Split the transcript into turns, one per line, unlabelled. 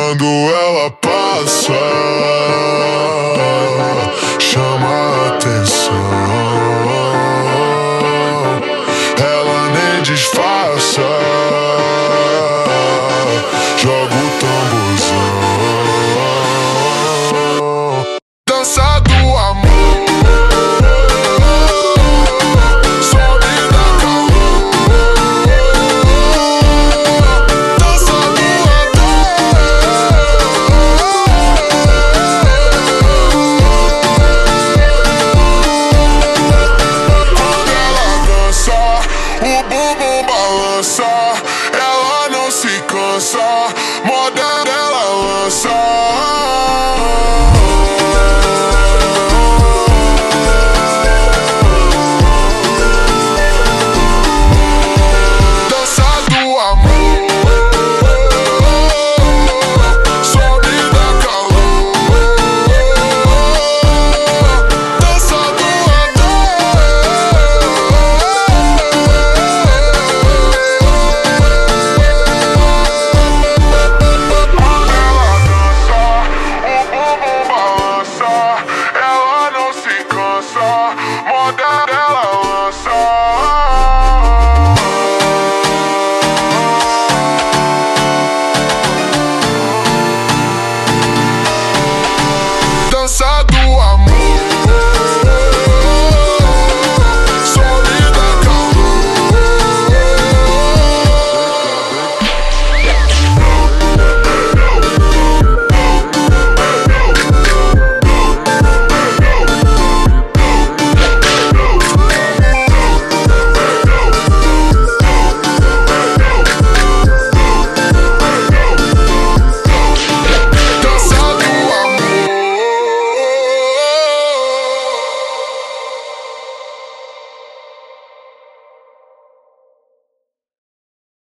Quando ela passa, chama a atenção. Ela nem disfarça, joga o tamborzão. Dança do amor. O bumbum balança, ela não se cansa, moda dela lança.